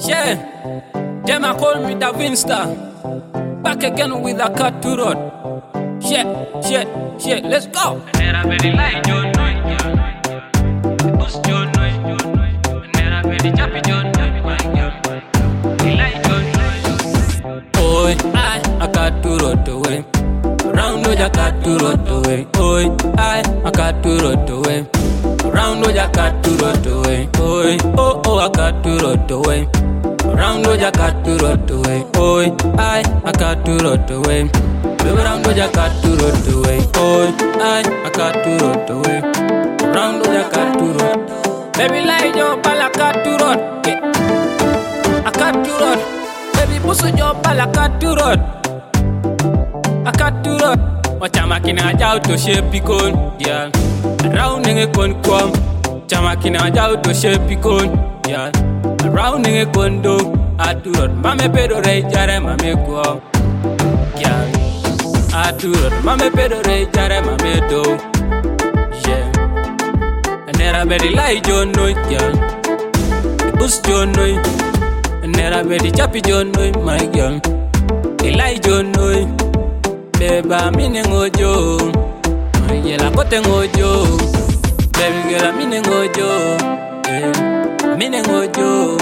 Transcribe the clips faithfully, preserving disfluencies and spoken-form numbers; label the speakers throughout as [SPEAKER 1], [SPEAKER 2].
[SPEAKER 1] Yeah, them a call me Da Vinsta. Back again with a cut to road. Yeah, yeah, yeah, let's go.
[SPEAKER 2] Nera very light, John Noy. Boost John Noy. Nera very chappy, John Noy. My girl. He like John Noy.
[SPEAKER 1] Oi, I, I cut to road away. Round no ya cut to road away. Oi, I, I cut to road away. Round no ya cut to road away. Oi, oh, oh, I cut to road away. Round no ya cut to road away. Oi, I, I cut to road away. Round no ya cut to road away. Oi, I, I cut to road away. Round no ya cut to road. Baby like yo pala cut to road. Yeah. I cut to road. Baby puso yo pala cut to road. I cut to road. Wachama kina jao to shape kon. Yeah. Round nge kon kom. Chama kina jao to shape kon. Yeah. Round nge kon do. Atu road. Mame pedo rey jare mame go. Yeah. Atu road. Mame pedo rey jare mame do. Yeah. Nera very like John Noy. Yeah. Boost John Noy. Nera very chappy John Noy. My girl. He like John Noy. Beba mine ngojo. Yela kote ngojo. Baby girl mine ngojo. Eh, mine ngojo.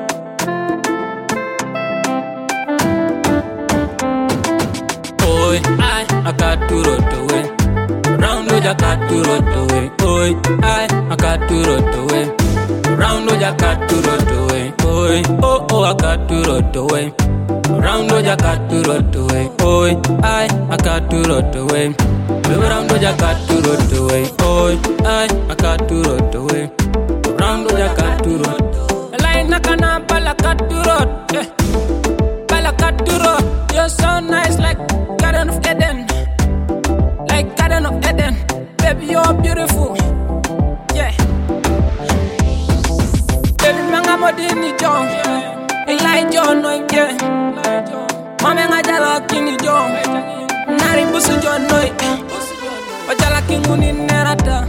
[SPEAKER 1] Oi, I, I got to road away. Round no ya got to road away. Oi, I, I got to road away. Round no ya got to road away. Oi, oh, oh, I got to road away. Round no ya got to road away. Oi, I, I got to road away. Round no ya got to road away. Oi, I, I got to road away. Round no ya got to road. Line nakana pala cut to road. Yeah. Pala cut to road. You're so nice like Garden of Eden. Like Garden of Eden. Baby, you're beautiful. Yeah. Baby, manga modini John. Like John Noy, yeah. Mame ngajala kini John. Nari busu John Noy. Ojala kinguni nerata.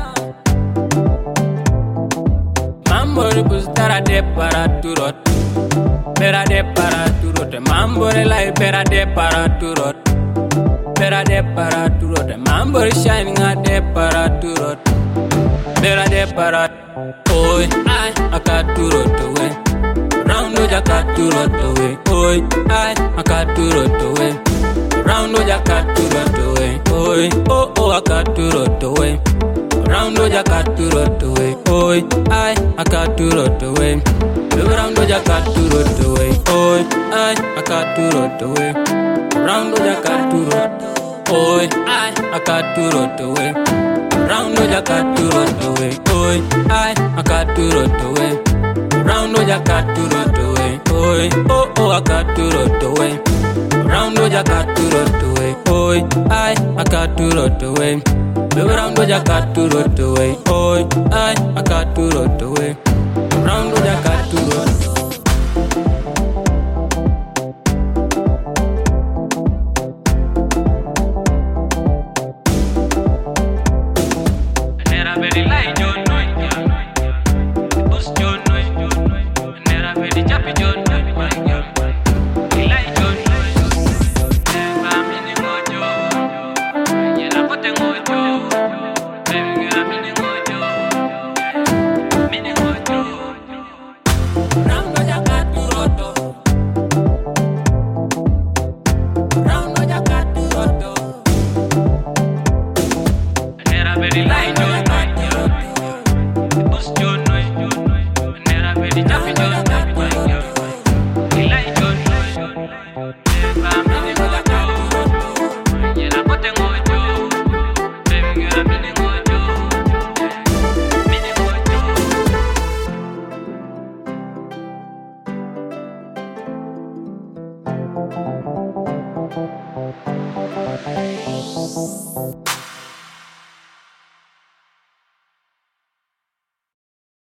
[SPEAKER 1] Mambore bus tara de para turot. Pera de para turot. Mambore lai pera de para turot. Pera de para turot. Mambore shining a de para turot. Pera de para. Oi, I, I got turot away. Round no ya cut to road away. Oi, I, I cut to road away. Round no ya cut to road away. Oi, oh, oh, I cut to road away. Round no ya cut to road away. Oi, I, I cut to road away. Round no ya cut to road away. Oi, I, I cut to road away. Round no ya cut to road. Oi, I, I cut to road away. Round no ya cut to road away. Oi, I, I cut to road away. Round no ya cut to road away. Oi, oh, oh, I cut to road away. Round no ya cut to road away. Oi, I, I cut to road away. Round no ya cut to road away. Oi, I, I cut to road away. Round no ya cut to road.
[SPEAKER 2] Nera very light, John Noy. Boost John Noy. Nera very chappy, John Noy. My girl. He like John Noy. Beba mine ngojo. Yela kote ngojo. Baby girl mine ngojo. Mine ngojo.
[SPEAKER 1] Round no ya cut to road. Round no ya cut to road.
[SPEAKER 2] Nera very light, John